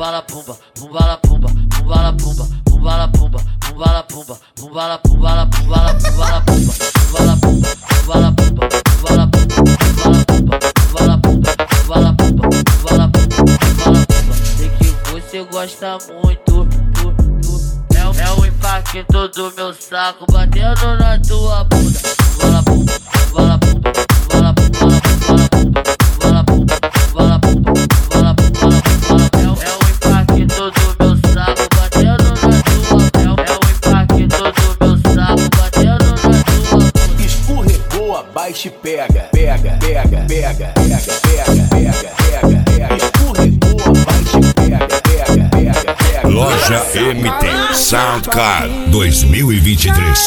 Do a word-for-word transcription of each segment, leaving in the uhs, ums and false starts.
pumbala pumba, pumbala pumba, pumbala pumba, pumbala pumba, pumbala pumba, pumbala pumbala pumbala pumbala pumba, pumbala pumba, pumbala pumba, pumbala pumba, pumbala pumba, pumbala pumba, pumbala pumba, pumbala pumba, pumbala pumba. Sei que você gosta muito, tu, tu. É, o, é o impacto do meu saco batendo na tua bunda. Pumbala pumba, pumbala pumba, pumbala pumbala pumbala pumba, pumbala pumba, pumbala pumba, pumbala pumbala pumbala pumba. É o impacto do meu saco batendo na tua bunda. É o impacto do meu saco batendo na tua bunda. Escorregou, abaixa e pega, pega, pega, pega, pega, pega, pega, pega, pega. Escorregou, abaixa e pega, pega, pega, pega. Loja M T Soundcard dois mil e vinte e três.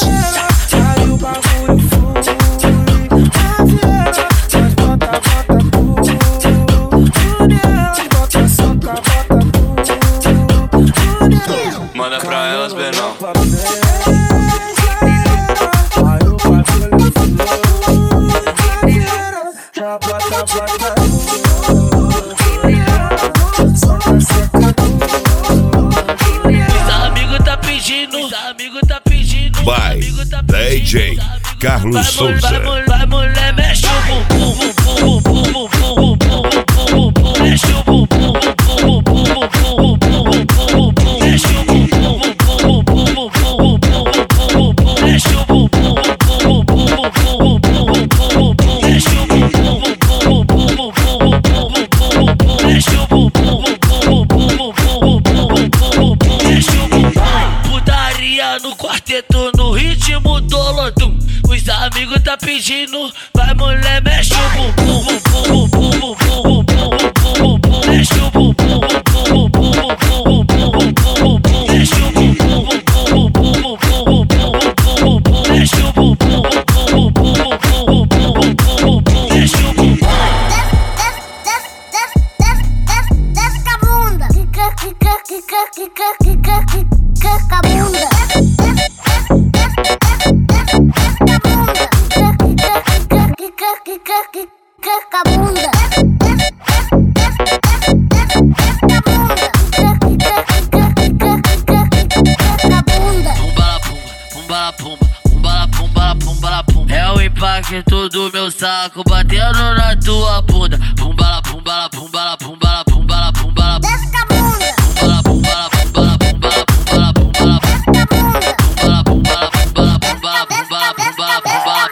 Manda pra elas, Benão. By D J Carlos Souza. Vai mulher, mexe o bumbum, bumbum, bumbum, bumbum, bumbum, bumbum, mexe o bumbum, bumbum, bumbum, bumbum, bumbum, bumbum, mexe o bumbum, bumbum, bumbum, bumbum, bumbum, bumbum, mexe o bumbum, bumbum, bumbum, bumbum, bumbum, bumbum, mexe o bumbum, bumbum, bumbum, bumbum, bumbum, mexe o bumbum, bumbum, bumbum, bumbum, bumbum, mexe o bumbum. Putaria no quarteto no ritmo do lodum. Os amigos tá pedindo, vai mulher, mexe o bumbum, bumbum, bumbum, bumbum, bumbum, bumbum, mexe o bumbum, bumbum, bumbum, bumbum, bumbum, bumbum, mexe o bumbum, bumbum, bumbum, bumbum, bumbum, bumbum, mexe o bumbum, bumbum, bumbum, bumbum, bumbum, bumbum, mexe o bumbum. Desce com a bunda, quica, quica, quica, quica, quica, quica com a bunda. É o impacto do meu saco batendo na tua bunda. Pumbala, pumbala, pumbala, pumbala, pumbala, pumbala. Desce com a bunda. Pumbala, pumbala, pumbala, pumbala, pumbala, pumbala. Pumbala, pumbala, pumbala, pumbala, pumbala, pumbala, pumbala.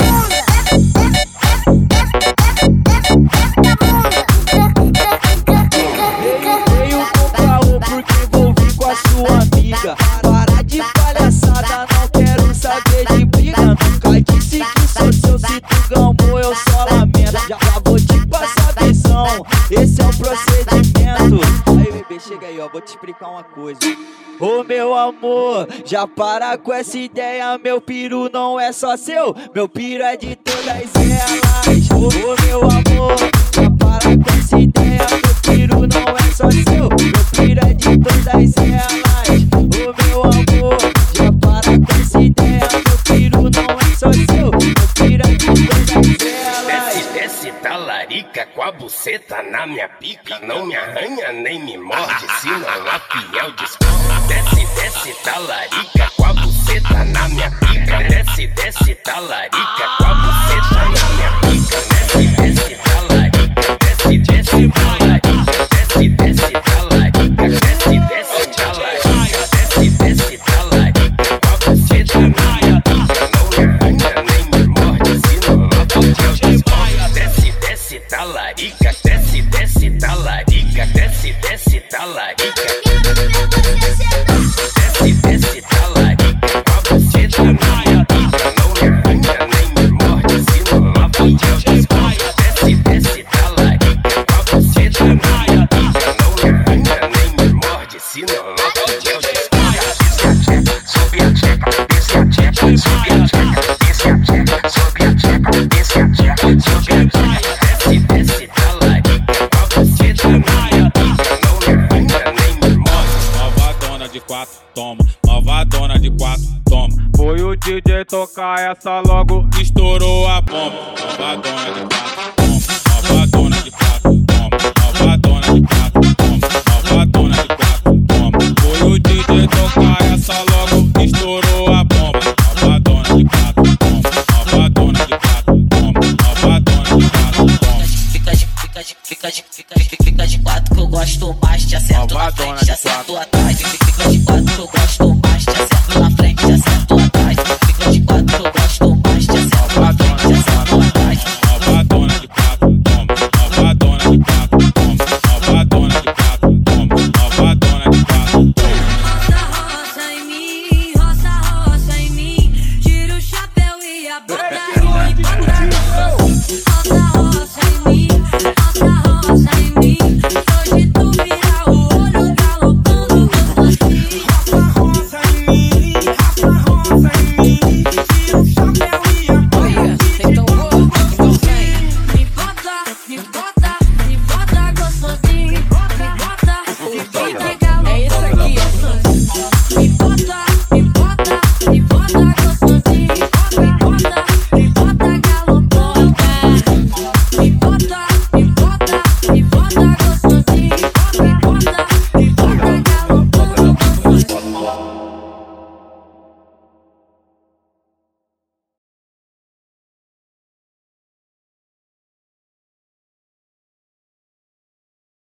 Veio com caô porque vou vir com a sua amiga. Para de palhaçada, não quero saber de briga. Nunca disse que sou seu, se tu gamou eu só lamento. Já, já vou te passar a visão, esse é o procedimento. Aí bebê, chega aí ó, vou te explicar uma coisa. Ô meu amor, já para com essa ideia, meu piru não é só seu, meu piru é de todas elas. Ô meu amor, já para com essa ideia, meu piru não é só seu, meu piru é de todas elas. Ô meu amor, já para com essa ideia, meu piru não é só seu, meu piru é de todas elas. Desce, desce talarica com a buceta na minha pica. Não me arranha nem me morde, se não a fiel desconta. Desce, desce talarica com a buceta na minha pica. Desce, desce talarica com a buceta na minha pica. Desce, desce talarica, desce, desce talarica. Desce, desce talarica, desce, desce talarica. Desce, desce talarica com a buceta na minha pica. Não me arranha nem me morde, se não a fiel desconta. Desce, desce talarica, desce, desce talarica. Desce, desce talarica. Desce, desce talarica com a buceta na minha pica. Não me arranha nem me morde, se não a fiel desconta. Desce, desce talarica com a buceta na minha pica. Não me arranha nem me morde, se não a fiel desconta. Sobe a tcheca, desce a tcheca, sobe a tcheca, desce a tcheca, sobe a tcheca, desce a tcheca, sobe a tcheca. Desce, desce talarica com a buceta na minha pica. Não me arranha nem me morde. Nova dona de quatro, toma. Nova dona de quatro, toma. Foi o D J tocar essa, logo estourou a bomba. Nova dona de quatro, toma. Nova dona de quatro, toma. Nova dona de quatro, toma. Nova dona de quatro. gosto mais, te acerto na frente, te acerto atrás. Fica de quatro, eu gosto mais, te acerto na frente, te acerto